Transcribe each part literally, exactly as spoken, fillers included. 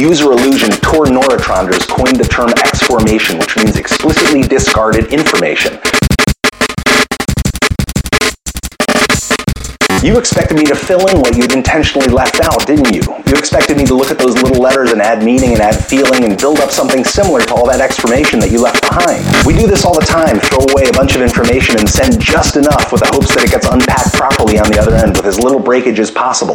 User Illusion Tor Neurotronders coined the term X-formation, which means explicitly discarded information. You expected me to fill in what you'd intentionally left out, didn't you? You expected me to look at those little letters and add meaning and add feeling and build up something similar to all that exclamation that you left behind. We do this all the time, throw away a bunch of information and send just enough with the hopes that it gets unpacked properly on the other end with as little breakage as possible.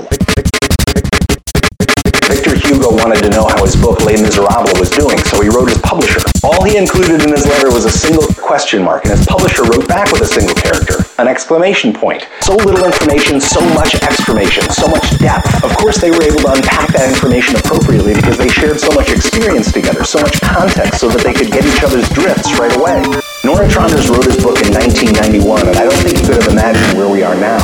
Victor Hugo wanted to know how his book Les Miserables was doing, so he wrote his publisher. All he included in his letter was a single question mark, and his publisher wrote back with a single character, an exclamation point. So little information, so much exclamation, so much depth. Of course they were able to unpack that information appropriately because they shared so much experience together, so much context, so that they could get each other's drifts right away. Nora Tronders wrote his book in nineteen ninety-one, and I don't think he could have imagined where we are now.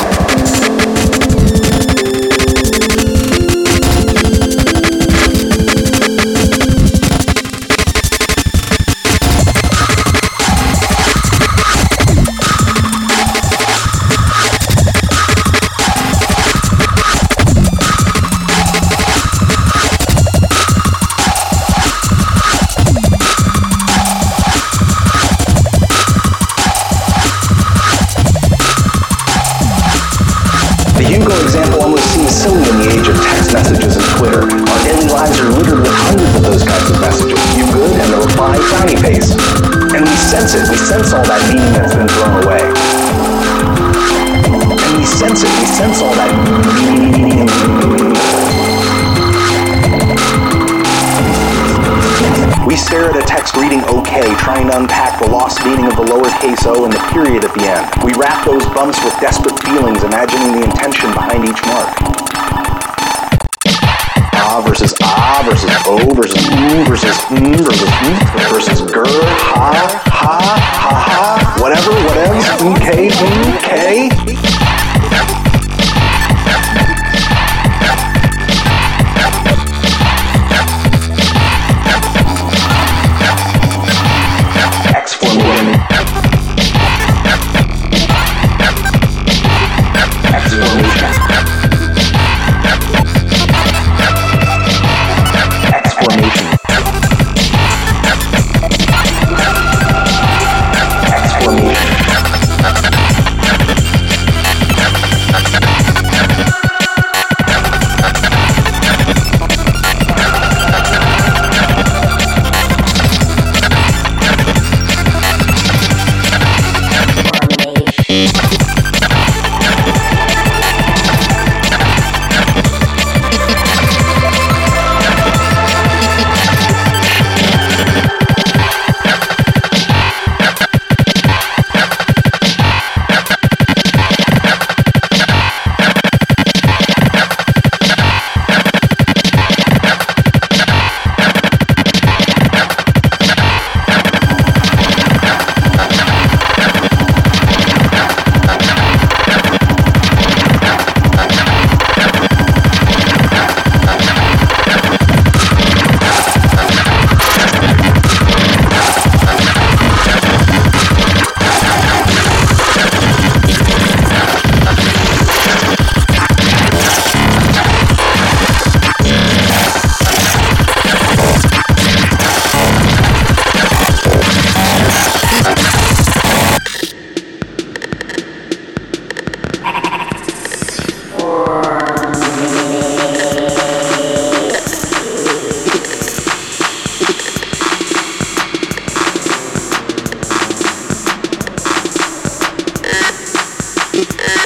Messages and Twitter. Our daily lives are littered with hundreds of those kinds of messages. You good? And the reply, frowny face. And we sense it. We sense all that meaning that's been thrown away. And we sense it. We sense all that meaning. We stare at a text reading okay, trying to unpack the lost meaning of the lowercase o and the period at the end. We wrap those bumps with desperate feelings, imagining the intention behind each mark. Ah versus ah versus o versus oo versus mm versus mm versus gur, ha, ha, ha, ha, whatever, whatevs, okay, okay. X-formation. X-formation. Yeah.